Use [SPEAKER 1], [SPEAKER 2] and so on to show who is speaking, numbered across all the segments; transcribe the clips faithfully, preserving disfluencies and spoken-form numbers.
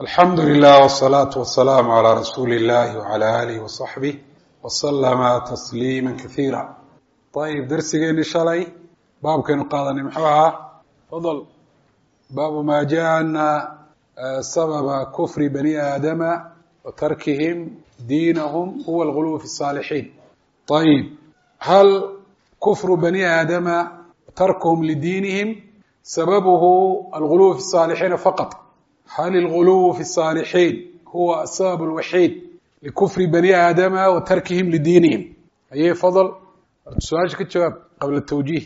[SPEAKER 1] alxamdu lilah wsalaatu wasalaamu calaa rasuuli illahi wacala aalihi wasaxbih wasalama tasliima kaiira. ayib darsigeeni shalay baabkaynu qaadanay muxuu ahaa? fadl baabu ma jaa ana sababa kufri bani aadama wa tarkihim diinahum huwa alguluw fi الصaalixiin. ayib hal kufru bani aadama tarkuhum lidiinihim sababuhu alguluw fi الصaalixiina faqط? hal alguluw fi الصaalixiin huwa asabab اlwaxiid likufri bani aadama wa tarkihim lidiinihim? aye fadl su-aasha ka jawaab qabla tawjiih.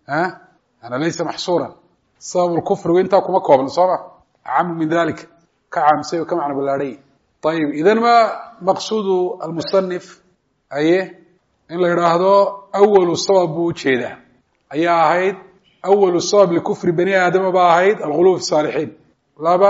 [SPEAKER 1] ana laysa maxsuuran, sabab lkufrigu intaa kuma koobna soo ma, acamu min dalika, ka caamsay oo ka macno ballaadhay. ayib idan ma maqsuudu almusanif aye in la yidhaahdo awalu sabab buu ujeedaa ayaa ahayd awalu sabab likufri bani aadama ba ahayd alguluw fi الصaalixiin. laba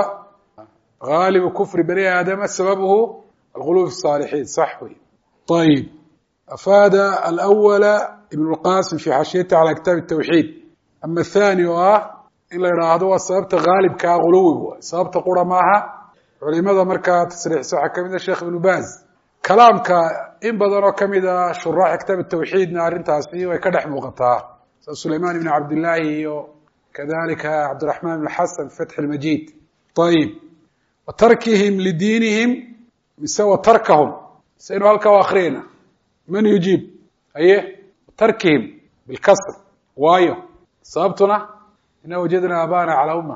[SPEAKER 1] gaalibu kufri bani aadama sababuhu alguluw fi الصaalixiin. sax wey. ayib afaada alawala ibn اlqasim fi xaashiyati calى kitaab الtawxiid. ama athani oo ah in la yidhaahdo waa sababta gaalibkaa guluwigu, sababta qura maaha. culimada markaa tasriixisa waxaa kamid a sheekh ibnu baz, kalaamka in badan oo kamid a shuraaxa kitaab الtawxiidna arrintaasi way ka dhex muuqataa, sida sulayman ibn cabdillaahi iyo kadalika cabdiraxman ibn xasan fatx اlmajid. ayib wa tarkihim lidiinihim mise wa tarkahum saynu halkaa u akriyayna? man yujiib? aye tarkihim bilkasr, waayo sababtuna ina wajadna abana calaa umma,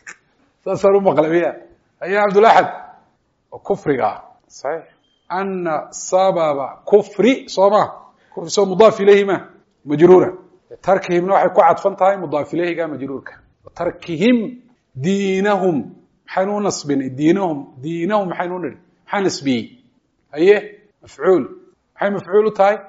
[SPEAKER 1] saasaan u maqlamiya. aye cabdulaxad oo kufriga ah saxiix ana sababa kufri soo ma, kufri soo mudaaf ilayhi ma majruura, tarkihimna waxay ku cadfan tahay mudaaf ilayhiga majruurka. tarkihim diinahum maxaynu u nasbinay? diinahum diinahum maxaynu u nidhi? maxaa nasbiyey? aye mafcuul, maxay mafcuul u tahay?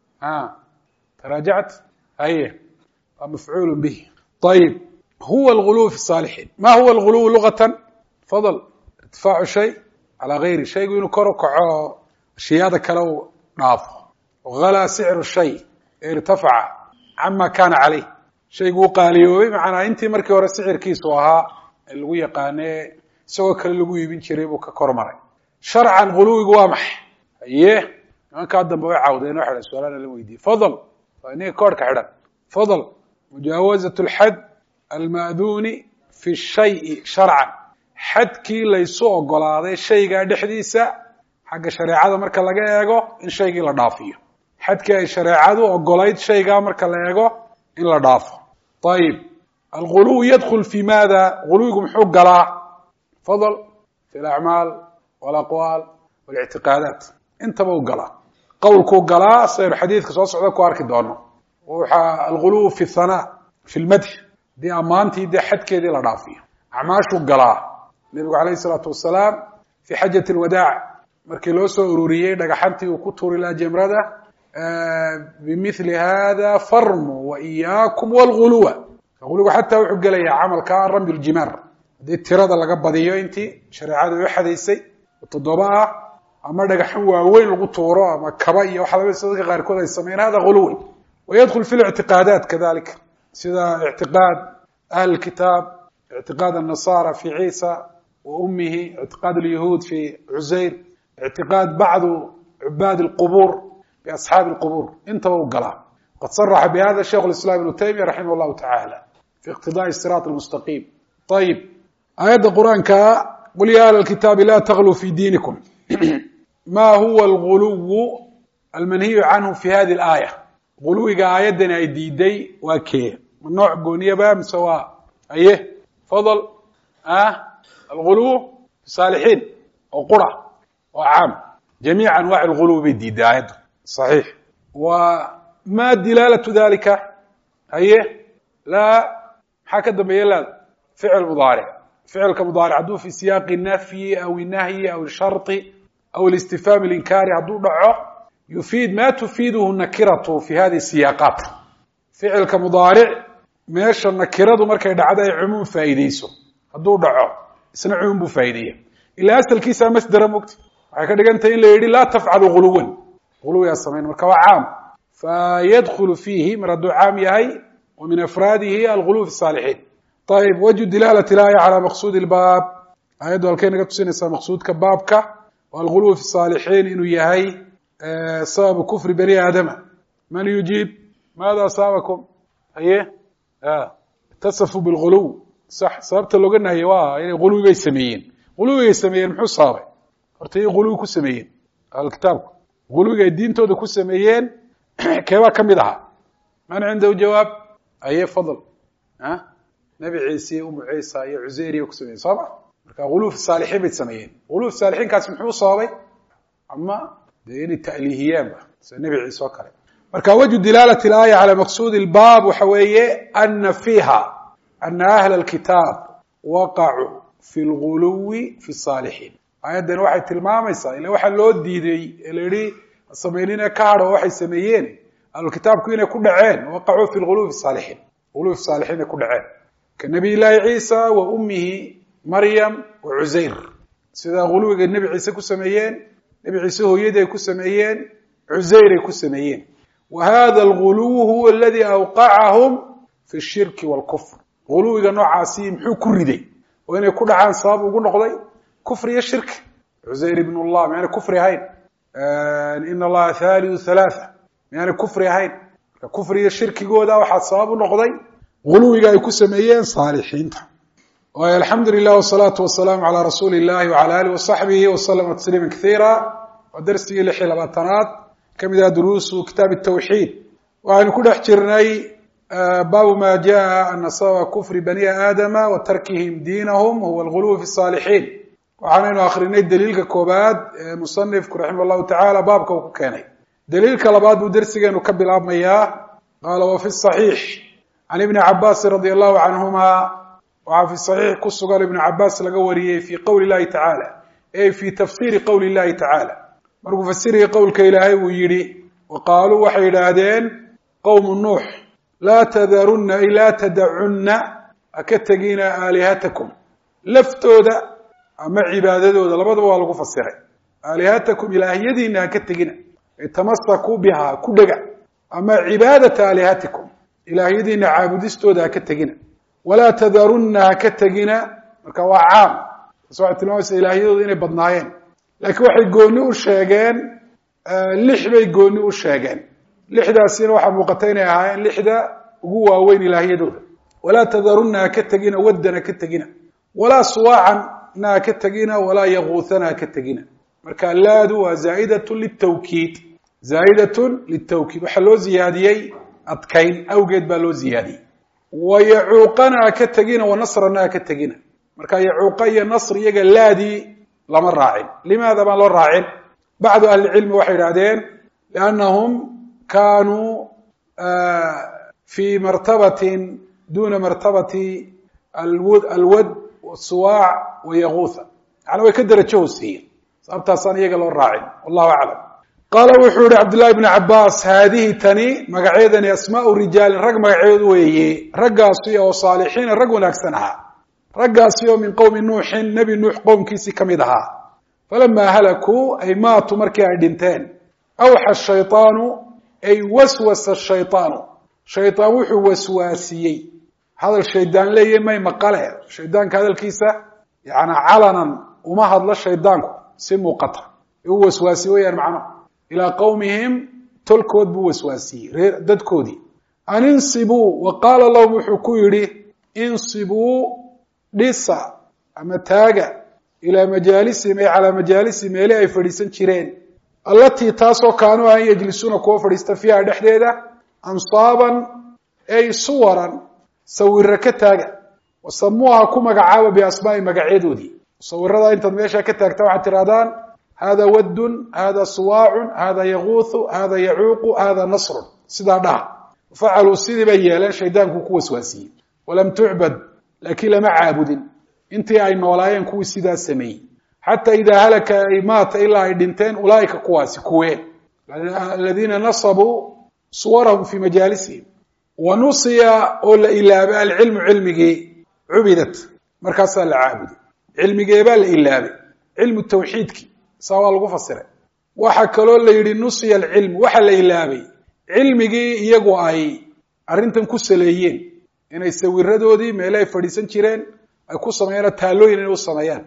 [SPEAKER 1] a taraajacat aye waa mafcuul bih. ayib huwa alguluw fi الصaalixiin. ma huwa alguluw lugatan? fadl irtifaacu shay calaa gayri, shaygu inuu kor u kaco ashyaada kale u dhaafo. galaa sicru shay irtafaca cama kaana caleyh, shaygu u qaaliyoobay macanaa intii markii hore sicirkiisu ahaa ee lagu yaqaane isagoo kale lagu iibin jiray buu ka kor maray. sharcan guluwigu waa maxay? aye nimankaa dambe way cawdeen o xidhan su-aalana la weydiiyey. fadl waa ninka koorhka xidhan. fadl mujaawazat اlxad alma'duuni fi shayi sharcan, xadkii laysu ogolaaday shaygaa dhexdiisa xagga shareecada marka laga eego in shaygii la dhaafiyo. xadkii ay shareecadu ogolayd shaygaa marka la eego in la dhaafo. ayib alguluw yadkul fi maada? guluwigu muxuu galaa? fadl fi alacmaal walaqwaal walictiqaadaat, intaba u galaa. qowlkuu galaa saynu xadiidka soo socda ku arki doono. waxaa alguluw fi hanaa fi lmadx, hadii ammaantii dee xadkeedii la dhaafiyo. acmaashuu galaa. nebigu calayh isalaatu wasalaam fi xajat alwadaac markii loo soo ururiyey dhagaxantii uu ku tuuri lahaa jemrada, bimili hada farmu wa iyaakum walguluwa. guluwigu xataa wuxuu gelayaa camalka ramyu ljimaar, haddii tirada laga badiyo intii shareecada u xadaysay toddoba ah, ama dhagaxan waaweyn lagu tuuro ama kaba iyo waxa laga dadka qaarkood ay sameeyeen, hada guluwi. wayadkul fi lictiqaadaat kadalika, sida ictiqaad ahli kitaab, ictiqaad النasara fi ciisa wa umihi, ictiqaad اlyahuud fi cusayr, ictiqaad bacdu cubaad اlqubur biasxaabi اlqubur, intaba u galaa. qad saraxa bihada sheikh اlislam ibnu taymiya raximah اllahu tacaala fi iqtidaai siraat اlmustaqiim. ayib aayadda qur-aanka qul ya ahla اlkitaabi la tagluu fi diinikum. ma huwa alguluw almanhiyu canhu fi hadi اlaaya? guluwiga aayaddani ay diiday waa kee? ma nooc gooniyaba mise waa aye fadl alguluw fi saalixiin oo qura oo caam, jamiic anwaac alguluw bay diiday aayaddu. صaxiix. wa ma dilaalatu dalika? haye laa maxaa ka dambeeya? laada ficil mudaaric. ficilka mudaaric hadduu fi siyaaqi nafyi aw nahyi aw sharطi aw اlistifhaam اlinkaari hadduu dhaco, yufiid ma tufiiduhu nakiratu fi hadihi siyaaqaat. ficilka mudaaric meesha nakiradu markay dhacdo ay cumuum faa'iideyso hadduu dhaco, isna cumuum buu faa'iideeya. ilaa asalkiisa masdera mogti, waxay ka dhigan tahay in la yidhi laa tafcalu guluwan, guluwigaa samayn, marka waa caam. fayadkulu fiihi mar hadduu caam yahay, wa min afraadihi alguluw fi الصaalixiin. ayib wajhu dilaalat ilaaya calaa maqsuudi اlbaab ayaddu halkay naga tusinaysaa maqsuudka baabka والغلو في الصالحين إنه يهي سبب كفر بني آدم. من يجيب؟ ماذا أصابكم؟ أيه آه. اتصفوا بالغلو صح صابت اللي قلنا هي واه يعني غلو يسميين غلو يسميين محو صابع ارتي غلو كسميين الكتاب غلو الدين تود كسميين كيف كم يدها من عنده جواب؟ أيه فضل ها أه؟ نبي عيسى أم عيسى يا عزيري وكسميين صابع غلو في الصالحين بيتسميين غلو في الصالحين كاس محو صابع أما دين التأليهيان النبي عيسى وكره marka wajhu dilaalati al-aaya ala maqsuud al-baab waxa weeye anna fiha anna ahla al-kitab waqa'u fi al-ghuluwi fi as-salihin ayadan waxay tilmaamaysaa ilaa waxa loo diiday ilaa sameeyina kaaro waxay sameeyeen al-kitabku inay ku dhaceen waqa'u fi al-ghuluwi fi as-salihin ghuluwi fi as-salihin ku dhaceen ka nabi ilaahi Isa wa ummihi Maryam wa Uzair sida ghuluwiga nabi Isa ku sameeyeen nabi Isa hooyaday ku sameeyeen Uzair ku sameeyeen وهذا الغلو هو الذي أوقعهم في الشرك والكفر غلو إذا نوع عاسيم حو كردي وإن يكون عن صاب وقلنا قضي كفر يا الشرك عزير بن الله يعني كفر هين آه إن الله ثالث ثلاثة يعني كفر هين كفر يا الشرك يقول ده واحد صاب ونقضي غلو إذا يكون سميين صالحين والحمد لله والصلاة والسلام على رسول الله وعلى آله وصحبه وسلم تسليما كثيرا ودرسي لحي لبطنات كمذا دروس كتاب التوحيد وأن كل احجرني باب ما جاء أن صوى كفر بني آدم وتركهم دينهم هو الغلو في الصالحين وعنين آخرين الدليل كوباد مصنف رحمه الله تعالى باب كوكاني دليل كلاباد بدرسي نكبل عظم إياه قال وفي الصحيح عن ابن عباس رضي الله عنهما وفي الصحيح كس قال ابن عباس لقوريه في قول الله تعالى أي في تفسير قول الله تعالى markuu fasiriyo qowlka Ilaahay uu yiri waqaalu waxay yiraahdeen qowm nuux la tadarunna ila tad'unna akatagina alihatakum laftooda ama cibaadadooda labadaba waa lagu fasiray alihatakum ilaahiyadiina akatagina tamassaku biha ku dhaga ama cibaadata alihatikum ilaahiyadiina caabudistooda akatagina wala tadarunna akatagina marka waa caam soo tilmaamay ilaahiyadooda inay badnaayeen laakiin waxay gooni u sheegeen lix bay gooni u sheegeen lixdaasina waxa muuqatay inay ahaayeen lixda ugu waaweyn ilaahiyadooda wala tadarunna ka tagina wadana ka tagina wala suwa'an na ka tagina wala yaghutana ka tagina marka laadu waa zaa'idatu litawkiid zaa'idatu litawkiid waxa loo ziyaadiyay adkayn awgeed baa loo ziyaadiyay wayacuqana ka tagina wa nasrana ka tagina marka yacuqa iyo nasr iyaga laadi لما راعين لماذا ما لو راعين بعض أهل العلم وحي رادين لأنهم كانوا في مرتبة دون مرتبة الود, الود والصواع ويغوث يعني ويكدر الجوسية صابتها صانية قالوا الراعين والله أعلم قال وحور عبد الله بن عباس هذه تني مقعيدا أسماء الرجال رق مقعيد ويه رقاصية وصالحين رق ونكسنها رقاصيو من قوم نوح نبي نوح قوم كيسي كمدها فلما هلكوا أي ماتوا مركي عدنتين أوحى الشيطان أي وسوس الشيطان شيطان وحو وسواسيي هذا الشيطان ليه ما يمقاله الشيطان كهذا الكيسة يعني علنا وما هذا الشيطان سمو قطع هو وسواسي يعني معنا إلى قومهم تلكود بوسواسي دد كودي أن انصبوا وقال الله محكويري انصبوا dhisa ama taaga ila majaalisi may ala majaalisi meelay ay fadhiisan jireen allati taasoo kaanu ay yajlisuna kuwa fadhiista fiya dhexdeeda ansaaban ay suwaran sawirra ka taaga wasamuha ku magacaaba bi asmaa'i magaceedoodii sawirrada inta meesha ka taagta waxa tiraadaan hada waddun hada suwaa'un hada yaghuthu hada yacuuqu hada nasr sida dhaha fa'alu sidii bay yeeleen shaydaanku ku waswaasiyay walam tu'bad لكن لما عابدين انت اي نولايين كوي سيدا سمي حتى اذا هلك اي مات الا يدنتين اولئك كواسي كوين الذين نصبوا صورهم في مجالسهم ونصي اول الى العلم علمي عبدت مركز العابد علمي بال الا علم التوحيد سواء لو فسره waxa kale la yiri nusiya ilm waxa la ilaabay cilmigi iyagu ay arintan ku saleeyeen inay sawiradoodii meelay fadhiisan jireen ay ku sameeyaan taalooyin inay u sameeyaan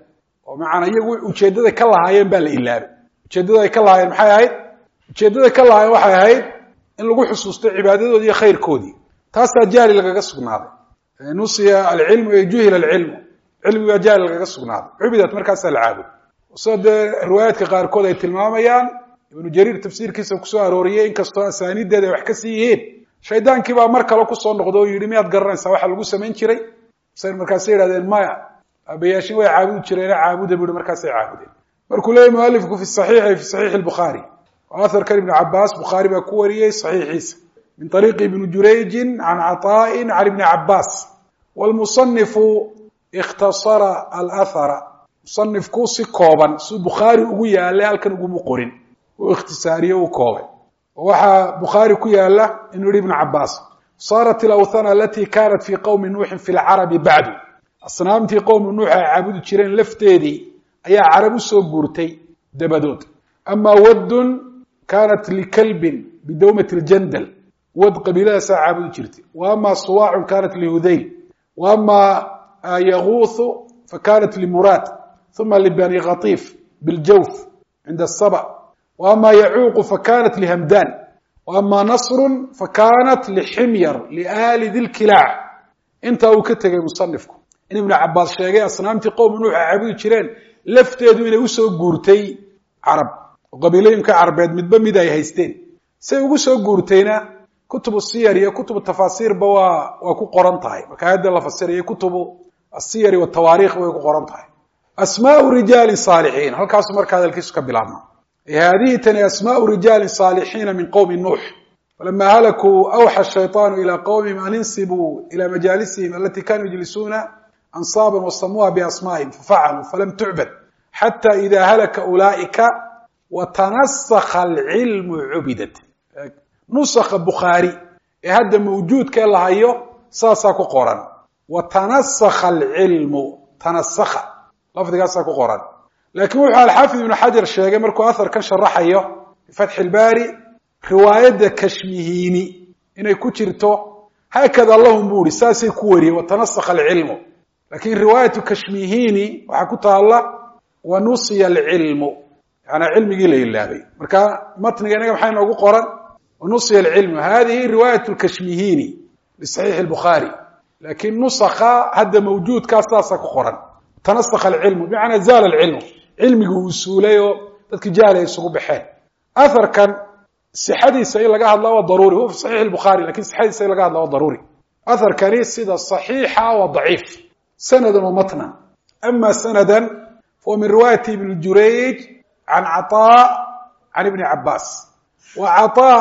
[SPEAKER 1] oo macana iyagu ujeedada ka lahaayeen baa la ilaabay ujeedada ay ka lahaayeen maxay ahayd ujeedada ka lahaayeen waxay ahayd in lagu xusuusto cibaadadoodii iyo khayrkoodii taasaa jaali lagaga sugnaaday nusiya alcilmu iyo juhila alcilmu cilmigaa jaali lagaga sugnaaday cubidat markaasaa la caabud soo dee riwaayaadka qaarkood ay tilmaamayaan ibnu jariir tafsiirkiisa kusoo arooriyey inkastoo asaaniideeda ay wax ka sii yihiin shaydaankii baa mar kale kusoo noqdo oo yidhi miyaad garanaysaa waxa lagu samayn jiray markaasay yidhahdeen maya abayaashin way caabudi jireena caabuda bui markaasay caabudeen markuu leeyay mualifku fi saxiixi fi saxiixi albukhaari aharkan ibnu cabaas bukhaari baa ku wariyey saxiixiisa min ariiqi ibni jurayjin can caطaa'in can ibni cabaas wlmusanifu ikhtasara alahara musanifku si kooban suu bukhaari ugu yaalay halkan uguma qorin uu ikhtisaariye u koobay oo waxaa bukhaari ku yaala inuu yihi ibnu cabaas saarat alawthana alati kanat fi qowmi nuuxin fi lcarabi bacdu asnaamtii qowmi nuux ay caabudi jireen lafteedii ayaa carab u soo guurtay dabadood ama waddun kanat likalbin bidawmati ljandal wad qabiiladaasaa caabudi jirtay wa ama suwaacun kanat lihudayl wa ama yaguuthu fakanat limuraad uma libani khatiif biljawf cinda asaba wa ama yacuuqu fakanat lihamdan wa ama nasrun fakanat liximyar liaali dilkilaac intaa uu ka tegay musanifku in ibnu cabaas sheegay asnaamtii qowmi nuux ay caabudi jireen lafteedu inay usoo guurtay carab oo qabiilooyinka carabeed midba mid ay haysteen say ugu soo guurtayna kutubu siyar iyo kutubu tafaasiirba waa waa ku qoran tahay marka hadda la fasirayo kutubu asiyari watawaariikh way ku qoran tahay asmaau rijaali saalixiin halkaasu marka hadalkiisu ka bilaabna hadihi tani asmaau rijaali saalixiina min qowmi nuux falama halakuu awxa shayطaanu ilى qowmihim an insibuu ilى majaalisihim alati kanuu yajlisuuna ansaaban wasamuuha biasmaa'ihim fafacaluu falam tucbad xata ida halaka ulaa'ika watanasakha alcilmu cubidat nusakha bukhaari ee hadda mawjuudkee la hayo saasaa ku qoran watanasakha alcilmu tanasakha lafdigaasaa ku qoran laakiin wuxuu alxaafid ibnu xajar sheegay markuu aharkan sharaxayo bifatxi ilbaari riwaayadda kashmihiini inay ku jirto haakada lahum buu ihi saasay ku wariyey watanasakha alcilmu lakin riwaayatu kashmihiini waxaa ku taalla wanusiya alcilmu yaana cilmigii la ilaabay marka matniga inaga maxay noogu qoran wanusiya alcilmu hadihi riwaayat lkashmihiini bisaxiixi lbukhaari lakin nusakha hadda mawjuudkaa saasaa ku qoran tanasakha alcilmu bimacnaa zaala alcilmu cilmigi uu suulay oo dadki jahli ay isugu baxeen aharkan sixadiisa in laga hadla waa daruuri huwa fi saxiix lbukhaari lakin sixadiisa in laga hadla waa daruuri aharkani sida saxiixa waa daciif sanadan wa matnan ama sanadan fahuwa min riwaayati ibni jurayj can caطaa can ibni cabaas wa caطaa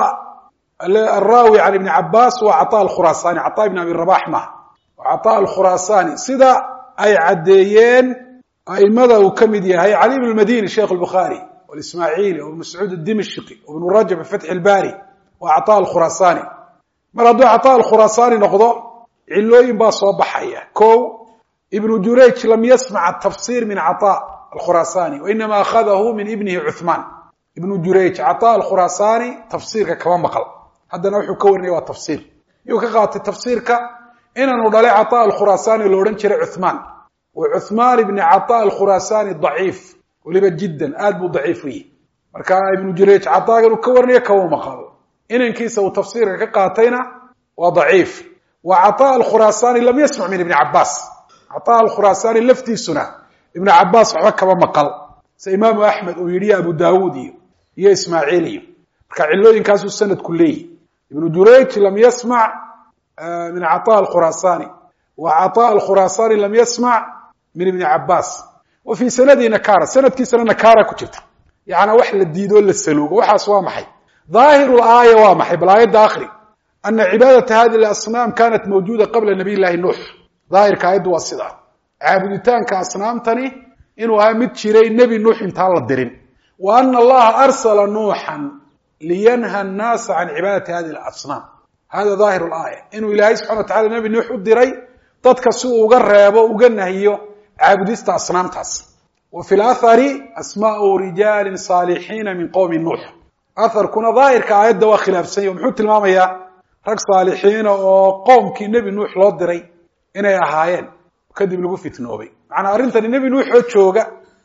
[SPEAKER 1] araawi can ibni cabaas wa caطaa alkhuraasani caطaa ibn abi rabax mah wa caطaa alkhuraasani sida ay caddeeyeen aimada uu ka mid yahay cali ibn madini sheikh lbukhaari walismaaciili o mascuud dimashqi ibnu rajab bifatxi ilbaari wa caطaa alkhuraasani mar hadduu caطaa alkhuraasani noqdo cilooyin baa soo baxaya ko ibnu jurayj lam yasmac tafsir min caطaa alkhuraasani wainama akhadahu min ibnihi cuثmaan ibnu jurayj caطaa alkhuraasani tafsiirka kama maqal haddana wuxuu ka warinaya waa tafsiir yuu ka qaatay tafsiirka inaanu dhalay caطaa alkhuraasani lo odhan jiray cuثmaan wa cuثmaan ibni caطaa alkhuraasani daciif weliba jiddan aad buu daciif u yihi marka ibnu jurayj caطaagan uu ka warinaya kama maqal inankiisa uu tafsiirka ka qaatayna waa daciif wa caطaa alkhuraasani lam yasmac min ibni cabaas caطaa alkhuraasani laftiisuna ibnu cabaas waxba kama maqal se imaamu axmed uu yidhi abu daawuud iyo iyo ismaaciil iyo marka cilooyinkaasuu sanadku leeyihi ibnu jurayj lam yasmac min caطaa alkhuraasani wa caطaa alkhuraasani lam yasmac min ibni cabaas wa fii sanadihi nakara sanadkiisana nakara ku jirta yaana wax la diidoo la saluugo waxaas waa maxay dhaahiru laaya waa maxay bal aayadda akri ana cibaadata hadi lasnaam kanat mawjuuda qabla nabiy llahi nuux daahirka aayaddu waa sidaa caabuditaanka asnaamtani inuu ahaa mid jiray nebi nuux intaan la dirin wa ana allaha arsala nuuxan liyanha annaasa can cibaadati hadi lasnaam hada dhaahiru laaya inuu ilaahay subxana wa tacala nebi nuux u diray dadka si uu uga reebo uga nahiyo caabudista asnaamtaas wa fi lahari asmaau rijaali saalixiina min qowmi nuux aharkuna daahirka aayadda waa khilaafsanya o muxuu tilmaamayaa rag saalixiina oo qowmkii nebi nuux loo diray inay ahaayeen kadib lagu fitnoobay macnaa arrintani nebi nuux oo jooga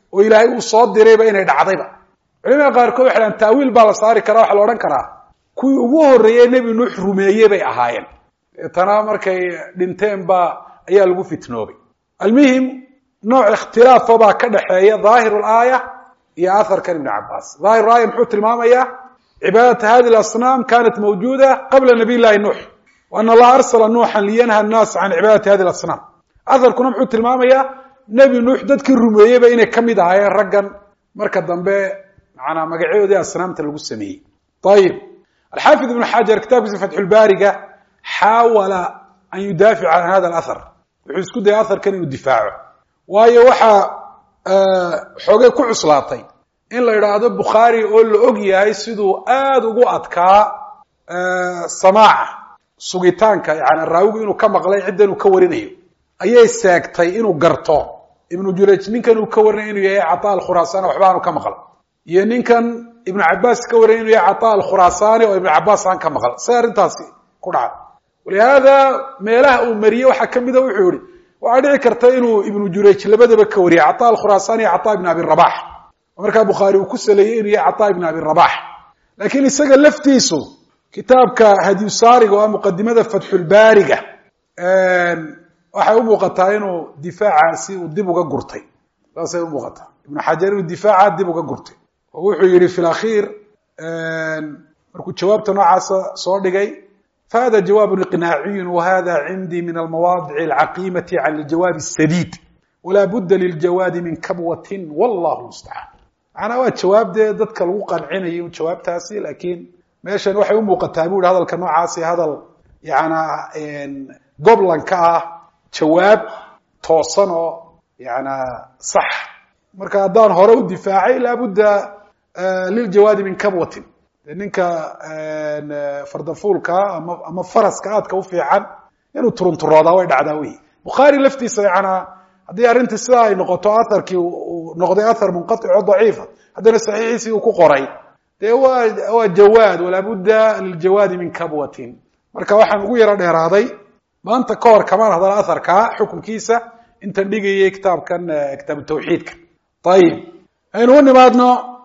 [SPEAKER 1] oo ilaahay uu soo dirayba inay dhacdayba culimada qaarkood waxay dhahaan taawiil baa la saari karaa waxa la odhan karaa kuwii ugu horreeyey nebi nuux rumeeyey bay ahaayeen tana markay dhinteen baa ayaa lagu fitnoobay almuhim nooc ikhtilaafa baa ka dhaxeeya dhaahiru laaya iyo aharkan ibn cabaas dhaahir aaya muxuu tilmaamayaa cibaadat hadi اlasnaam kanat mawjuuda qabla nabiy llahi nuux wa ana allaha arsala nuuxan liyanha annaas can cibaadati hadi اlasnaam aharkuna muxuu tilmaamayaa nebi nuux dadkii rumeeyeyba inay ka mid ahaayeen raggan marka dambe manaa magacyadoodii asnaamta lagu sameeyey ayib alxaafid ibnu xajar kitaabkiisa fatxulbaariga xaawala an yudaafica can hada alahar wuxuu isku dayay aharkan inuu difaaco waayo waxaa xoogay ku cuslaatay in la yidhaahdo bukhaari oo la og yahay siduu aada ugu adkaa samaaca sugitaanka yani raawigu inuu ka maqlay ciddan uu ka warinayo ayay seegtay inuu garto ibnu jurayj ninkan uu ka warinay inuu yahay cataa alkhuraasani waxba aanu ka maqal iyo ninkan ibnu cabaas ka warinay inuu yahay cataa alkhuraasani oo ibnu cabaas aan ka maqal say arrintaasi ku dhacay walihaada meelaha uu mariyey waxaa kamida wuxuu yihi waxaa dhici karta inuu ibnu jurayj labadaba ka wariyay cataa alkhuraasani iyo cataa ibn abi rabax oo markaa bukhaari uu ku saleeyey inuu yahay cataa ibn abi rabax laakiin isaga laftiisu kitaabka hadiyusaariga oo muqadimada fatxulbaariga waxay u muuqataa inuu difaacaasi uu dib uga gurtay saasay u muuqataa ibnu xajar inuu difaaca dib uga gurtay oo wuxuu yihi fi lakhiir markuu jawaabta noocaasa soo dhigay fahada jawaab iqnaaciy wahada cindii min almawaadic alcaqimati can aljawaab الsadiid walaa budda liljawaadi min kabwatin wallahu mustacaan macnaa waa jawaab dee dadka lagu qancinayo jawaabtaasi laakiin meeshan waxay u muuqataa bu yihi hadalka noocaasi hadal yana goblanka ah jawaab toosan oo yana sax marka haddaan hore u difaacay laabudda liljawaadi min kabwatin ninka fardafuulka ama ama faraska aadka u fiican inuu turunturoodaa way dhacdaa wey bukhaari laftiisa yana haddii arrintii sidaa ay noqoto aharkii uu noqday ahar munqatic oo daciifa haddana saxiixiisii uu ku qoray dee waa waa jawaad walaabudda liljawaadi min kabwatin marka waxaan ugu yaro dheeraaday maanta ka hor kamaan hadala aharkaa xukunkiisa intan dhigayay kitaabkan kitaabu tawxiidka ayib aynu u nimaadno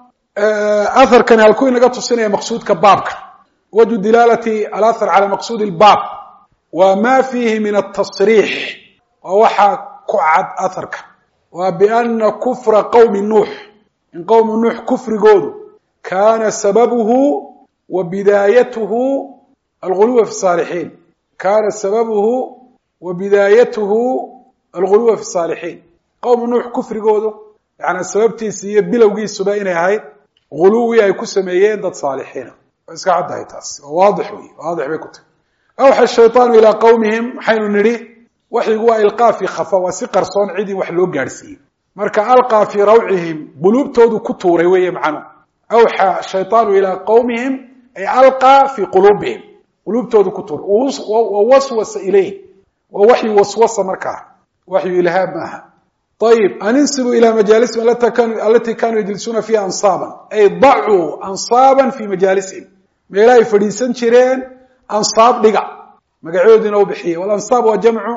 [SPEAKER 1] aharkani halkuu inaga tusinaya maqsuudka baabka wajhu dilaalati alahar cala maqsuud lbaab wa ma fiihi min atasriix waa waxaa ku cad aharka waa biana kufra qowmi nuux in qowmi nuux kufrigoodu kaana sababuhu wa bidaayatuhu alguluwa fi saalixiin kaana sababuhu wa bidaayatuhu alguluwa fi saalixiin qowmi nuux kufrigoodu yani sababtiisi iyo bilowgiisuba inay ahayd guluwi ay ku sameeyeen dad saalixiina waa iska caddahay taas waa waadix wey waadix bay ku tahay awxa shayطaanu ilaa qowmihim maxaynu nidhi waxyigu waa ilqaa fi khafa waa si qarsoon cid in wax loo gaadhsiiyey marka alqaa fii rawcihim quluubtoodu ku tuuray weeye macnu awxa shayطaanu ilaa qowmihim ay alqaa fii quluubihim quluubtoodu ku tuuray wawaswasa ilayh waa waxyi waswasa markaa waxyu ilhaam maaha ayib aninsibu ilaa majaalisihim alati kanuu yajlisuuna fiiha ansaaban ay dacuu ansaaban fi majaalisihim meela ay fadhiisan jireen ansaab dhiga magacyadoodina u bixiyey walansaab waa jamcu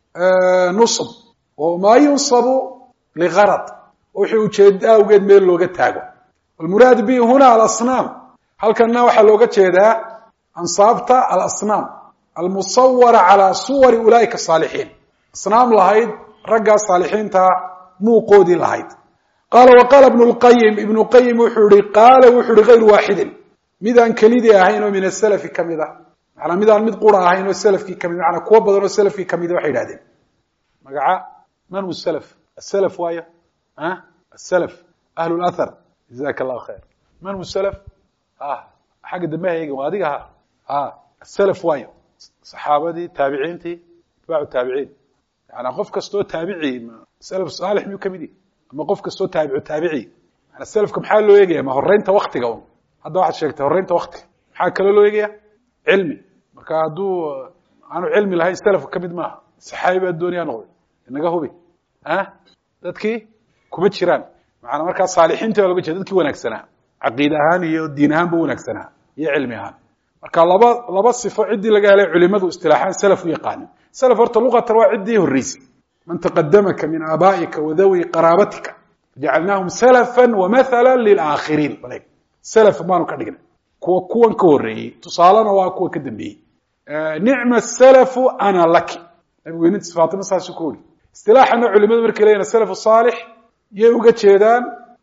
[SPEAKER 1] nusb oo maa yunsabu ligarad wixii ujeeda awgeed meel looga taago walmuraadu bihi huna alasnaam halkana waxaa looga jeedaa ansaabta alasnaam almusawara calaa suwari ulaa'ika saalixiin asnaam lahayd raggaa saalixiinta muuqoodii lahayd qaala wa qaala ibnu lqayim ibnu qayim wuxuu ihi qaala wuxuu ihi hayru waaxidin midaan kelidii ahayn oo min asalafi kamid ah maanaa midaan mid qura ahayn oo salafkii kamid maanaa kuwo badan oo salafkii kamida waxay idhahdeen magaca man hu salaf asalaf waayo a asalaf ahlu lathar jazaka allahu khayr man hu salaf ah xagga dambe hayga waa adiga ha a asalaf waayo saxaabadii taabiciintii atbaacu taabiciin yani qof kastoo taabici salaf saalix miyuu kamid yahi ama qof kastoo taabicu taabici yani salafka maxaa loo eegaya ma horeynta waktiga un hadda waxaad sheegtay horeynta waktiga maxaa kaloo loo eegaya cilmi marka hadduu aanu cilmi lahayn salafka kamid maaha saxaabi baa dooniyaa noqday inaga hubi ah dadkii kuma jiraan macanaa markaa saalixiinta baa loga jeeda dadkii wanaagsanaa caqiide ahaan iyo diin ahaan ba wanaagsanaa iyo cilmi ahaan marka laba laba sifo ciddii laga helay culimadu istilaaxaan salaf u yaqaanin salaf horta luqatan waa ciddii horreysay man taqadamaka min aabaa'ika wa dawi qaraabatika jacalnaahum salafan wamathala lilaakhiriin salaf baanu ka dhignay kuwa kuwan ka horreeyey tusaalena waa kuwa ka dambeeyey nicma salafu ana laki nabigu inantiis faatima saasuu ku uri istilaaxana culimadu markay leeyihin salafu saalix yay uga jeedaan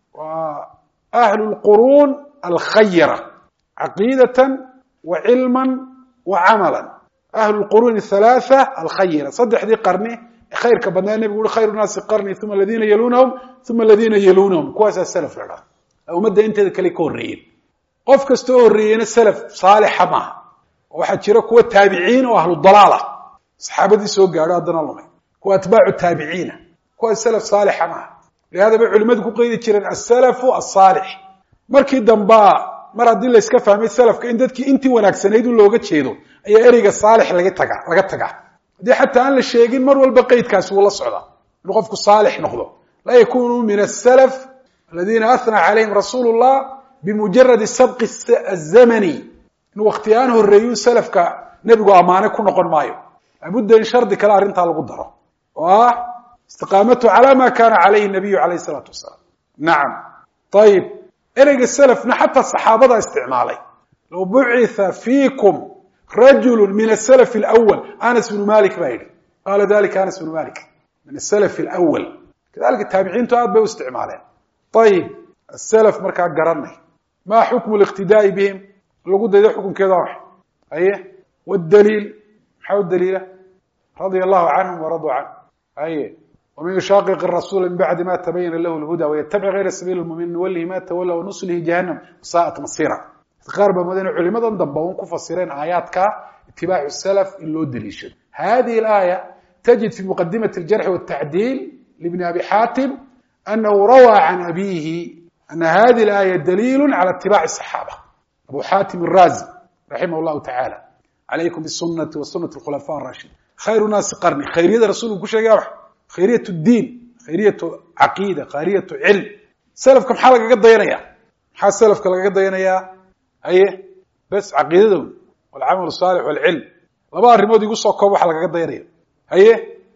[SPEAKER 1] waa ahlu lquruun alkhayra caqiidatan wa cilman wa camalan ahlu lquruun athalaatha alkhayra saddexdii qarni khayrka badnaa nebigu uri khayru naasi qarni uma aladiina yalunahum uma aladiina yalunahum kuwaasaa salaf la dhaha ummadda inteeda kale ka horreeyeen qof kastoo horreeyeyna salaf saalixa maaha waxaa jira kuwa taabiciin oo ahlu dalaala saxaabadii soo gaadho haddana lumay kuwa atbaacu taabiciina kuwa salaf saalixa maaha lihaada bay culimadu ku qeydi jireen asalafu asaalix markii dambaa mar haddii la iska fahmay salafka in dadkii intii wanaagsanayd un looga jeedo ayaa ereyga saalix laga taga laga tagaa haddii xataa aan la sheegin mar walba qeydkaasi wuu la socdaa inuu qofku saalix noqdo laa yakunuu min asalaf aladiina ahnaa calayhim rasuulu llah bimujaradi sabqi azamani inuu wakhtiyaan horreeyuu salafka nebigu ammaane ku noqon maayo labudda in shardi kale arrintaa lagu daro oo ah istiqaamatu calaa ma kaana calayhi nabiyu calayh isalaatu wasalaam nacam ayib ereyga salafna xataa saxaabadaa isticmaalay low bucitha fiikum rajulu min asalaf alawal anas bnu malik baa yidhi qaala dalika anas bnu malik min asalaf alawal kadalika taabiciintu aad bay u isticmaaleen ayib asalaf markaa garanay ma xukmu liqtidaa'i bihim lagu daydo xukunkeeda wax aye wاdaliil maxaa u daliila radia allahu canhum waraduu canhu aye waman yushaqiq الrasuula min bacdi ma tabayana lahu اlhuda waytabic gayra sabiili اlmuminiin nuwalihi ma tawala wanuslihi jahannam saa'at masira qaar ba madana culimadan dambe un ku fasireen aayaadka itibaacu salaf in loo daliishado hadihi اlaaya tajid fi muqadimati اljarxi wالtacdiil libni abi xaatim anahu rawaa can abihi ana hadihi اlaaya daliil cala itibaaci الصaxaaba abu xaatim الrazi raximah llahu tacaala calaykum bisunati wa sunati اkhulafa arashidin khayru naasi qarni khayriyada rasulku ku sheegaya wax khayriyat diin khayriyat caqiida khayriyat cilm salafka maxaa lagaga dayanaya maxaa salafka lagaga dayanayaa aye bes caqiidada walcamal saalix walcilm laba arrimood igu soo koob waxa lagaga dayanaya haye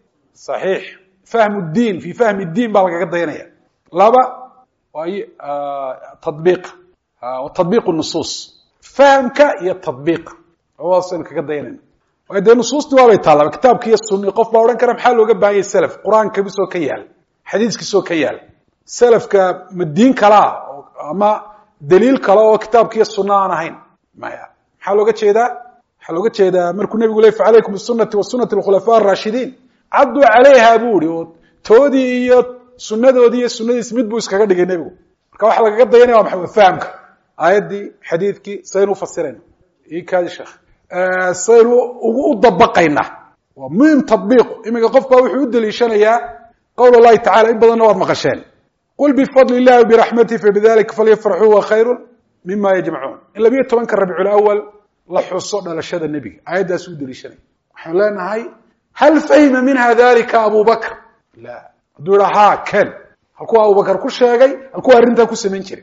[SPEAKER 1] saxiix fahmu diin fi fahmi diin baa lagaga dayanaya laba ay tadbiiq tadbiiq nusuus fahamka iyo tadbiiqa labadaasaynu kaga dayanayna waayo dee nusuustii waabay taallaba kitaabka iyo sunni qof baa odhan kara maxaa looga baahanyay salaf qur-aanka bisoo ka yaal xadiiskiisoo ka yaal salafka ma diin kalaa ama daliil kale oo kitaabka iyo sunna aan ahayn maya maxaa looga jeedaa waxaa looga jeedaa markuu nebigu ley facalaykum bisunati wa sunati alkhulafa arashidiin cadduu calayha buu ihi oo toodii iyo sunnadoodii iyo sunnadiis mid buu iskaga dhigay nebigu marka waxa lagaga dayanaya waa maxay waa fahamka aayaddii xadiidkii saynu ufasirayna ikaadi sheekh saynu ugu u dabaqayna waa muhim tadbiiqu iminka qof baa wuxuu u daliishanayaa qowl allahi tacala in badanna waad maqasheen qul bifadli illahi wabiraxmatihi fabidalika falyafraxuu wa khayru mima yajmacuun in labiyo tobanka rabicul awal la xuso dhalashada nebiga aayaddaas u daliishanaya waxaan leenahay hal fahima minha dalika abu bakr la hadduu idha ha ken halkuu abubakar ku sheegay halkuu arrintaa ku samayn jiray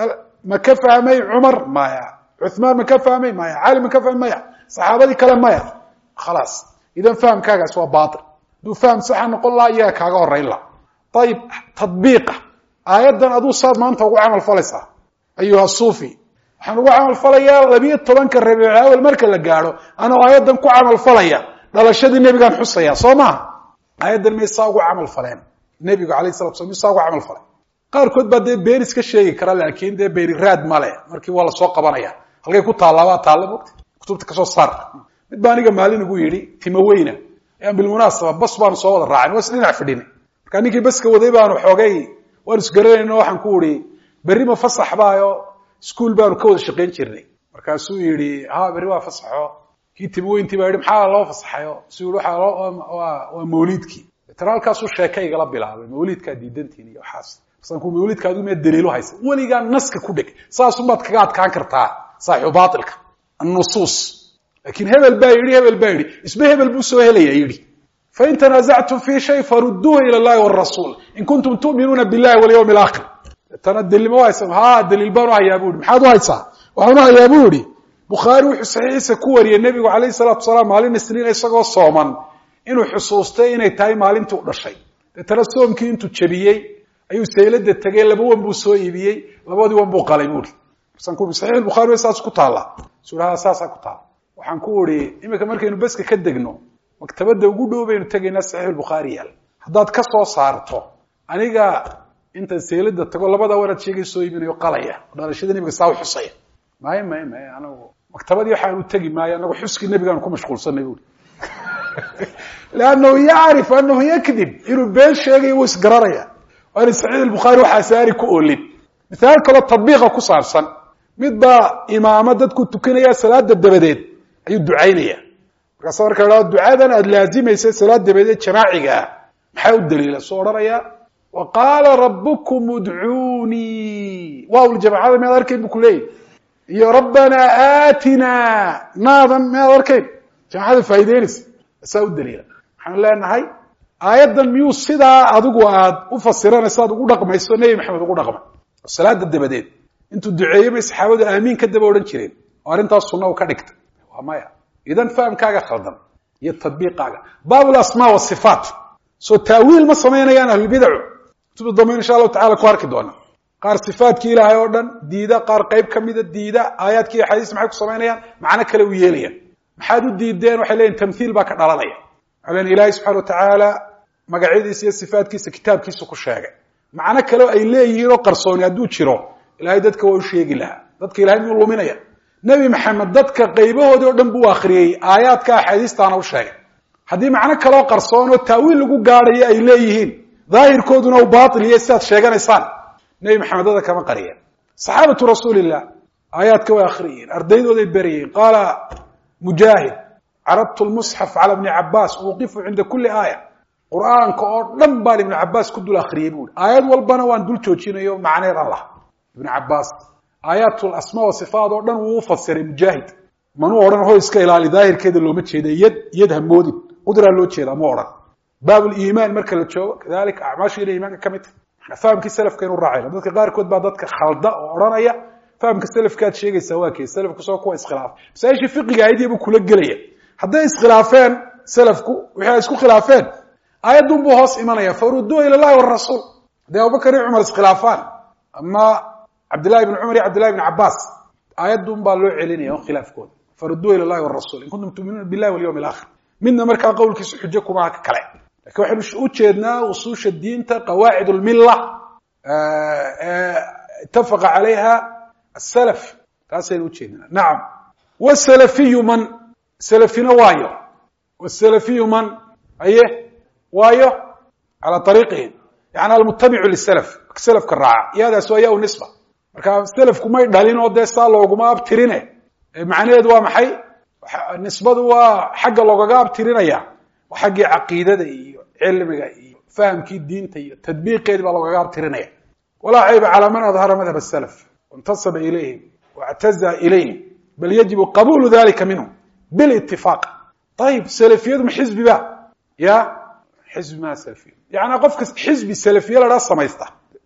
[SPEAKER 1] ma ka fahmay cumar maya cuثmaan ma ka fahmay maya cali ma ka fahmay maya saxaabadii kale maya khalaas idan fahamkaagaas waa baatil hadduu faham saxa noqon laha iyaga kaaga horeyn la ayib tadbiiqa aayaddan aduu saad maanta ugu camal falaysaa ayuha suufi waxaan ugu camal falayaa labiyo tobanka rabiicul awal marka la gaadho anoo aayaddan ku camal falaya dhalashadii nebigaan xusaya soo maha aayaddan maysaa ugu camal faleen nebigu alayh salatu slam maysaa ugu camal falay qaarkood baa dee been iska sheegi kara laakiin dee beeriraad male markii waa lasoo qabanaya halkay ku taallaa waa taalla mogta kutubta kasoo saar mid baa aniga maalin igu yidhi timo weyna ayaan bilmunaasaba bas baanu soo wada raacin waa is dhinac fidhinay markaa ninkii baska waday baanu xoogay waan isgaranayno waxaan ku uri berri ma fasax baayo iskuol baanu ka wada shaqayn jirnay markaasuu yidhi ha berri waa fasaxo kii timo weyntii baa yidhi maxaa loo fasaxayo suu yidhi waxaa loo waa mawliidkii deetana halkaasuu sheeka igala bilaabay mawliidkaa diidantiin iyo waxaas ku mawlidka adigu miyaad daliilu haysa weligaa naska ku dheg saasubaad kaga adkaan kartaa saaxibu baatilka annusuus laakiin hebel baa yidhi hebel baa yidhi isba hebel buu soo helaya yidhi fain tanaasactum fi shay farudduuhu ila allahi wاrasuul in kuntum tu'minuuna billahi walyawmi alaakhir tana daliil ma haysa ha daliil baan u hayaa buu yidhi maxaad u haysaa waxaan u hayaa buu yidhi bukhaari wuxuu saxiixiisa ku wariyey nebigu calayhi salaatu wasalaam maalin isniin isagoo sooman inuu xusuustay inay tahay maalintii u dhashay deetana soomkii intuu jebiyey ayuu saylada tagay laba wan buu soo iibiyey labadii wan buu qalay buuri san ku sahih bukhari wasaas ku taala suuraha saasa ku taala waxaan ku wari imika markaynu baska ka degno maktabada ugu dhoobaynu tagaynaa sahih bukhari yal hadaad ka soo saarto aniga inta saylada tago labada warad sheegay soo iibinayo qalaya dhalashada nabiga saa u xusay maay maay maay anagu maktabadii waxaan u tagi maayo anagu xuski nabigaan ku mashquulsanay buuri laano yaarif annahu yakdib inuu been sheegay uu isgararaya وأن صحيح البخاري وحساري كأولين مثال كلا تطبيقه كصارصا مدبا إمامة دتكو تكنيا صلاة الدبدين أي الدعينية كصار كلا الدعاء ده لازم يصير صلاة الدبدين شماعية محاول دليل الصورة ريا وقال ربكم ادعوني واو الجماعة ما يركب بكلين يا ربنا آتنا ناظم ما يركب جماعة فايدينس ساود دليل الحمد لله أن هاي آيادا ميو سيدا أدوغو آد وفسران سيدا أدوغو رقم يسوى نبي محمد أدوغو رقم الصلاة الدبادين انتو الدعاية بيس حاولوا آمين كدبا ورنشرين وارنتا الصنة وكادكت ومايا إذن فهم كاغا خلطان يتطبيق كاغا باب الأسماء والصفات سو تأويل ما سمينا يانا البدع تبقى الضمين إن شاء الله تعالى كوارك دونا قار صفات كي إلهي وردن ديدا قار قيب كميدة ديدا آيات كي حديث معاكو سمينا يانا معنا كلوياليا محادو ديدين وحلين تمثيل باك الأرانيا على إلهي سبحانه وتعالى magacyadiisa iyo sifaadkiisa kitaabkiisa ku sheegay macna kale ay leeyihiin oo qarsoon haduu jiro ilaahay dadka waa u sheegi lahaa dadka ilaahay inuu luminaya nabi maxamed dadka qaybahoodii oo dhan buu akhriyay aayaadka xadiistaana u sheegay hadii macna kale oo qarsoon oo taawiil lagu gaarayo ay leeyihiin daahirkooduna uu baatil iyo saad sheeganaysaan nabi maxamed dadka kama qariya saxaabatu rasuulillah aayaadka waa akhriyeen ardaydooday bariyeen qala mujahid عرضت المصحف على ابن عباس ووقفوا عند كل آية قرآن كأردن بال ابن عباس كدول أخريبون آيات والبنا وان دول توجين يوم معنى الله ابن عباس آيات الأسماء والصفات أردن وفسر مجاهد منو أردن هو إسكايل لظاهر كده لو متشهد يد يدها مودي قدر لو تشهد مو أردن باب الإيمان مركز تشوف كذلك أعماش الإيمان كمت احنا فاهم كي السلف كانوا راعين ذلك غير كود بعضك خلطة أردن أيه فاهم كي السلف كات شيء يسواه كي السلف كسوق كويس خلاف بس أي شيء فقه قاعد يبو كل الجلية حتى إسخلافين سلفكو وحي إسكو خلافين آيات دون بوهاس إيمانية فردوه إلى الله والرسول ده أبو بكر عمر إسخلافان أما عبد الله بن عمر عبد الله بن عباس آيات دون بالله عليني خلافكم فردوه إلى الله والرسول إن كنتم تؤمنون بالله واليوم الآخر منا مركا قول كيس حجكم معك كلام لكن واحد مش أوتشيدنا وصوش الدين قواعد الملة اتفق عليها السلف كاسين أوتشيدنا نعم والسلفي من سلفنا وايو والسلفي من أيه وايو على طريقهم يعني المتبع للسلف السلف كالرعاء يا سويا ونسبة marka salafku may dhalin oo deesta looguma abtirine macnaheedu waa maxay nisbadu waa xagga loogaga abtirinaya waa xagga aqeedada iyo cilmiga iyo fahamkii diinta iyo tadbiiqeeda baa loogaga abtirinaya wala ayb ala man adhara madhab as-salaf wantasab ilayhim wa'taza ilayhim bal yajibu qabul dhalika minhum bil ittifaq طيب سلفيات من حزب بقى يا حزب ما سلفي يعني قفك حزب السلفيه لا سميسته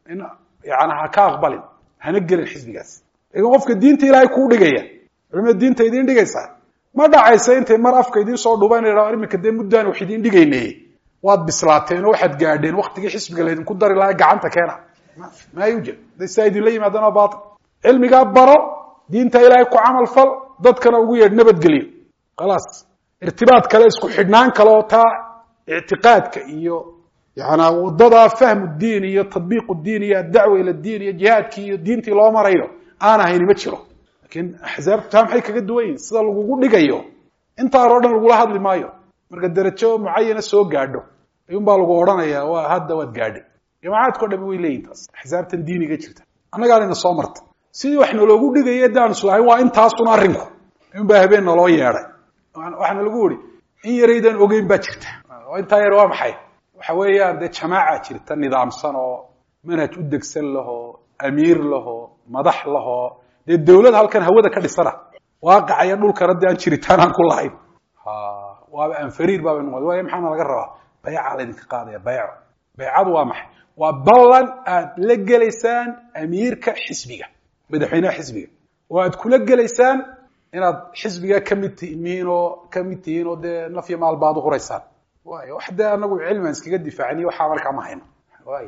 [SPEAKER 1] يعني هكا اقبل هنجل الحزب جاس إذا قفك الدين تلاقي كود جاية علم الدين تيدين دقيسة ما دعي سنت مر أفك الدين صار دوبان الرأي مكدين مدان وحدين دقينه واد بسلاتين واحد قاعدين وقت جي حسب قليل كدر لا جعنت كنا ما ما يوجد ده السيد اللي ما دنا باطل علم جاب برا دين تلاقي كعمل فل ضد كنا وجيه نبت قليل خلاص ارتباط كلا يسكو حدنان كلا تا اعتقاد كإيو يعني وضد فهم الدين هي تطبيق الدين هي الدعوة إلى الدين هي جهاد كي الدين تي لو مريله أنا هيني متشره لكن أحزاب تام حيك قد وين صار الوجود لجيو أنت أردنا الوجود هذا ما يو مرقد درتشوا معين السوق قاعدوا يوم بالوجودنا يا وهذا واد قاعد جماعات كنا بويلين تاس أحزاب تنديني قشرت أنا قاعد إن صامرت سيدي وإحنا الوجود لجيه دان سلاي وإنت أصلا رنكو يوم بهبين الله يارا وإحنا الوجود إن يريدن وجين بشرت وإنت يروى محي وحويا ده جماعة jirta nidaamsan oo manhaj u degsan laho amiir laho madax laho de dawlad halkan hawada ka dhisana waaqacaya dhulka radda aan jiritaan aan ku lahayn ha waa aan fariir baa inuu waa maxaa laga rabaa bay'a la idinka qaadaya bay'a bay'adu waa maxay waa ballan aad la galeysaan amiirka xisbiga madaxweynaha xisbiga oo aad kula galeysaan inaad xisbiga kamid tihiin oo kamid tihiin oo de nafya maal baad u qoraysaan واي واحدة نقول علما اسكي دفاعني وحا marka ma hayno way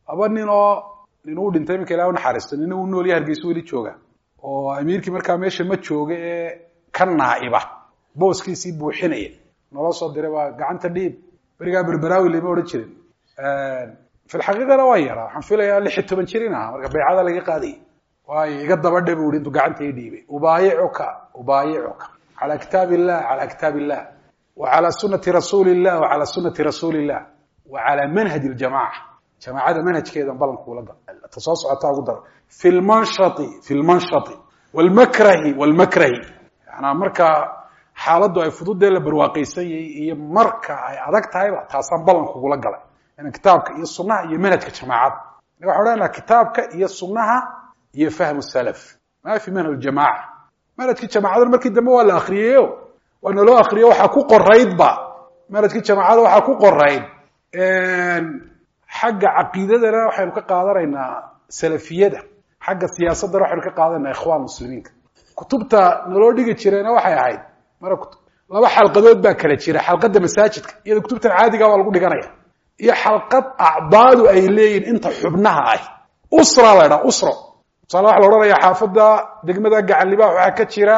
[SPEAKER 1] aba nin oo nin uu dhintay markii Ilaahay u naxariistay nin uu nool yahay Hargeysa weli jooga oo amiirkii markaa meesha ma jooga ee ka naa'iba booskiisii buuxinaya nolol soo diray waa gacanta dhiib bariga berberaawi lima oran jirin ee في الحقيقة لا ويرا حنفيلها اللي حتى بنشرينها مركب بيعها لقي قاضي واي يقدر بدأ بيقول انتو قاعد تيديبي وبايعك وبايعك على كتاب الله على كتاب الله وعلى سنة رسول الله وعلى سنة رسول الله وعلى منهج الجماعة جماعة هذا منهج كذا بلنك ولا التصاص عطاه قدر في المنشط في المنشط والمكره والمكره يعني مركا حالته أي فضود ده برواقيسية مركا عدك تايبه تاسان بلنك ولا قلة يعني كتابك هي السنة هي منهج الجماعات وحولنا كتابك هي السنة هي فهم السلف ما في منهج الجماعة منهج الجماعات المركي دم ولا أخريه وأنه لو أخريه وحقوق الريض با منهج الجماعات وحقوق الريض حق عقيدة ده وحين كقادرنا سلفية ده حق السياسة ده وحين كقادرنا إخوان مسلمين كتبتا نلودي كتيرنا وحي عيد مرة كتب لما حلقة دوت باكلة كتير حلقة مساجد إذا كتبت عادي قبل أقول لك iyo xalqad acdaadu ay leeyeen inta xubnaha ay usra wada usra salaah la oranaya xaafada degmada gacan libaax waxa ka jira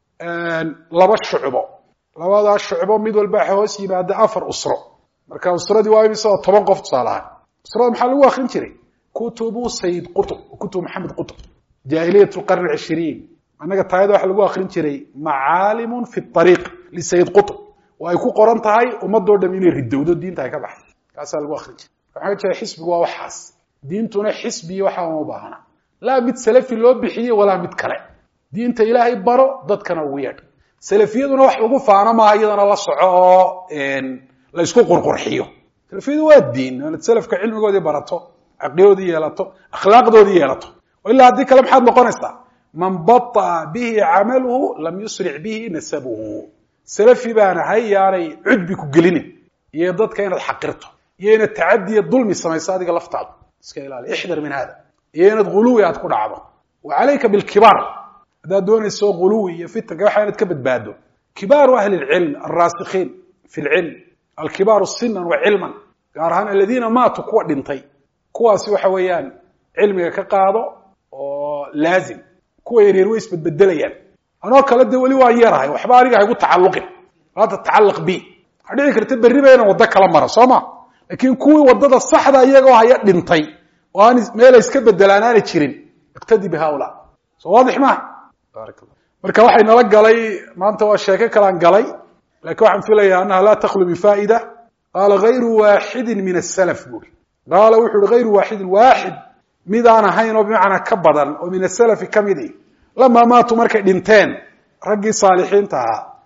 [SPEAKER 1] een laba shucbo labada shucbo mid walba hoos yimaada afar usro marka usradii waa imisa toban qof salaah usrada maxaa lagu akhrin jiray kutubu sayyid qutb kutub maxamed qutb jaahiliyat alqarn العشرين anaga taayada waxa lagu akhrin jiray macaalim fi الطريق li sayyid qutb way ku qoran tahay ummadoo dham inay ridowdo diinta ay ka baxay كاسال واخرج حاجه حسب waa waxaas diintuna xisbi waxa uma baahna la mid salafi loo bixiyo wala mid kale diinta ilaahay baro dadkana ugu yeedh salafiyaduna wax lagu faano ma ayadana la soco een la isku qurqurxiyo salafiyadu waa diin aan salafka cilmigoodii barato aqoondoodii yeelato akhlaaqdoodii yeelato illa hadii kale maxaad noqonaysaa man batta bihi amaluhu lam yusri' bihi nasabuhu salafi baana hayaanay cudbi ku gelinin iyo dadka inaad xaqirto يين التعدي الظلم السماء صادق لفتعض اسكيلال احذر من هذا يين الغلو تكون عضو وعليك بالكبار هذا دون السوق غلوي يفتك وحين تكبد باده كبار اهل العلم الراسخين في العلم الكبار سنا وعلما قارهان الذين ماتوا كو دنتي كواسي waxa weeyaan cilmiga ka qaado oo laazim kuwa yaryar way isbedbedelayaan anoo kala dawli waa yarahay waxba ariga igu tacalluqin hada tacalluq bi hadii karta baribayna wada kala maro Soomaa لكن كوي ودada saxda iyagoo haya dhintay oo aan meel iska bedelaanaan jirin iqtadi bihawla soo waadix ma barakallahu marka waxay nala galay maanta waa sheeko kala galay laakiin waxaan filayaa anna la takhlu bi faa'ida qala ghayru wahid min as-salaf buri qala wuxuu ghayru wahid wahid midaan ahayn oo macna ka badan oo min as-salaf kamidi lama maatu markay dhinteen ragii saalixiinta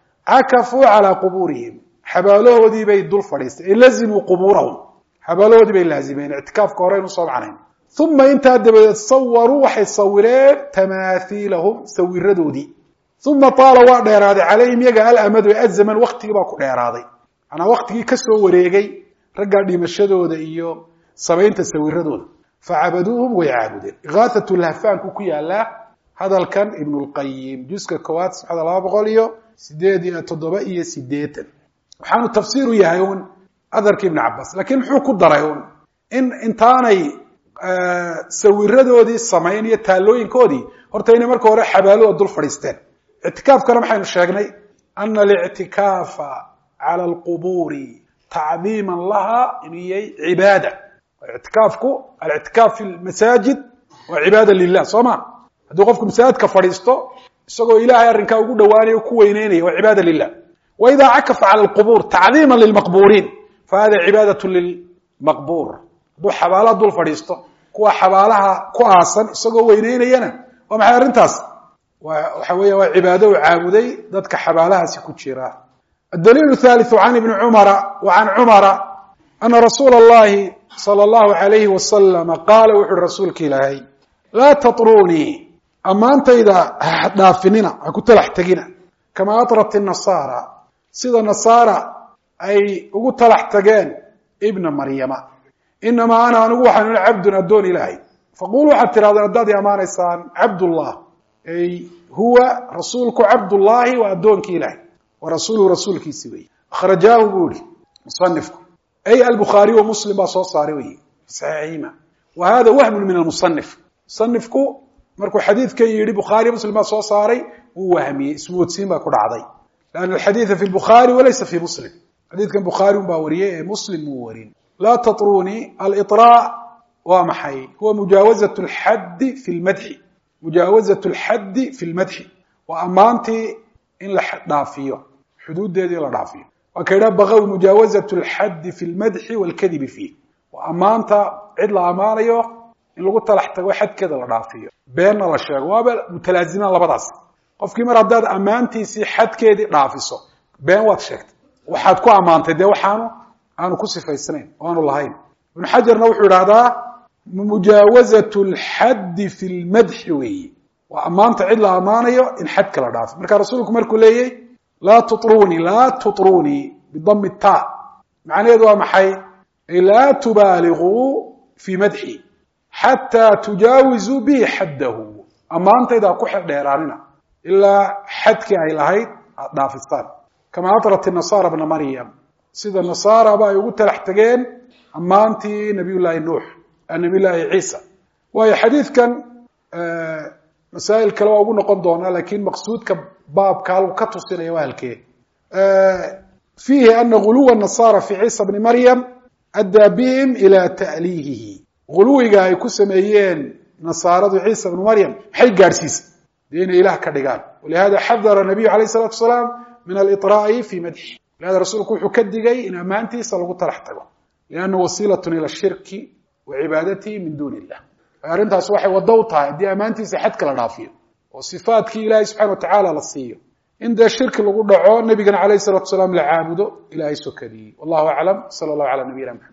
[SPEAKER 1] akafu ala quburihim حبالودي بي دول فريست لازم قبورهم حبالودي بي لازمين اعتكاف كورين وصوب عنهم ثم انت دبا تصوروا وحي صورين تماثيلهم سويردو دي ثم طال واديراد عليهم يجا الامد والزمن وقتي با ku dheeraaday ana waqtigi ka soo wareegay raga dhimashadooda iyo sameynta sawiradooda faabaduhum wa yaabudeen ghathatu lahfan ku yaala hadalkan ibn al-qayyim juska koowaad laba boqol iyo sideed iyo toddoba iyo sideetan waxaanu tafsiiru yahay un adarka ibn Abbas laakiin wuxuu ku daray un in intaanay sawiradoodii sameeyay taalooyinkoodii horta inay marka hore xabaalo dul fadhiisteen i'tikaafkana maxaynu sheegnay anna al-i'tikaafa ala al-qubur ta'dhiman laha inay cibaada i'tikaafku al-i'tikaaf fi al-masajid wa cibaada lillah soma haduu qofku masaajidka fadhiisto isagoo ilaahay arrinka ugu dhawaanayo ku weyneenayo wa cibaada lillah وإذا عكف على القبور تعظيما للمقبورين فهذا عبادة للمقبور دو حبالات دول فريستو كوا حبالها كواسن اسقو وينينينا وما حيرنتاس وحويه وعباده وعابدي ددك حبالها سي كجيرا الدليل الثالث عن ابن عمر وعن عمر أن رسول الله صلى الله عليه وسلم قال وحي الرسول كيلاهي لا تطروني أما أنت إذا دافننا كنت لحتقنا كما أطرت النصارى سيد النصارى أي قلت لحتقان ابن مريم إنما أنا نقوح أن العبد ندون إلهي فقولوا حتى هذا الداد يا مانيسان عبد الله أي هو رسولك عبد الله وأدونك إلهي ورسوله رسولك سوي أخرجاه بولي مصنفكم أي البخاري ومسلم بصوص صاروي صحيحيما وهذا وهم من المصنف مصنفku markuu xadiidkan yidhi bukhaari muslim baa soo saaray wuu wahmiyey ismoodsiin baa ku dhacday لأن الحديث في البخاري وليس في مسلم xadiidkan bukhaari un baa wariyey ee muslim muu warin laa taطruni alإطراء waa maxay huwa mujaawazaة الxadi fi اlmadxi mujaawazaة الxadi fi اlmadxi waa ammaantii in la dhaafiyo xuduudeedii la dhaafiyo waa ka yidhaha bagawi mujaawazaة الxadi fi اlmadxi wاlkadibi fiih waa ammaanta cid la ammaanayo in lagu talax tago xadkeeda la dhaafiyo beenna la sheego waaba mutalaazimaan labadaas qofkii mar haddaad ammaantiisii xadkeedii dhaafiso been waad sheegtay waxaad ku ammaantay dee waxaanu aanu ku sifaysnayn oo aanu lahayn ibnu xajarna wuxuu idhaahdaa mujaawazaة اlxadi fi lmadxi weeye waa ammaanta cid la ammaanayo in xadka la dhaafo marka rasuulku markuu leeyay laa tuطrunii laa tuطrunii bidami ta macnaheedu waa maxay laa tubaaliguu fii madxi xataa tujaawizuu bihi xaddahu ammaantayda ku xeldheeraanina ilaa xadkii ay lahayd aad dhaafistaan kama atrat nasaara bna maryam sida nasaaraba ay ugu talax tegeen ammaantii nabiy llaahi nuux nabiy llaahi ciisa waayo xadiidkan masaa'il kale waa ugu noqon doonaa lakin maqsuudka baabka halku ka tusinaya waa halkee fiihi ana guluwa nasaara fi ciisa bni maryam addaa bihim ila ta'liihihi guluwiga ay ku sameeyeen nasaaradu ciisa bnu maryam maxay gaadhsiisay dee inay ilaah ka dhigaan walihada xadara nabiyu alayh الsalatu wasalaam min aliطraa'i fi madxi lihada rasuulku wuxuu ka digay in ammaantiisa lagu talax tago lianna wasiilat ila shirki wa cibaadatihi min duni illah arrintaas waxay wado u tahay haddii ammaantiisa xadka la dhaafiyo oo sifaadkii ilaahay subxana wa tacaala la siiyo in dee shirki lagu dhaco nabigana alayh الsalatu wasalaam la caabudo ilahay sokadii wallahu aclam sala allahu cala nabiyina mxamed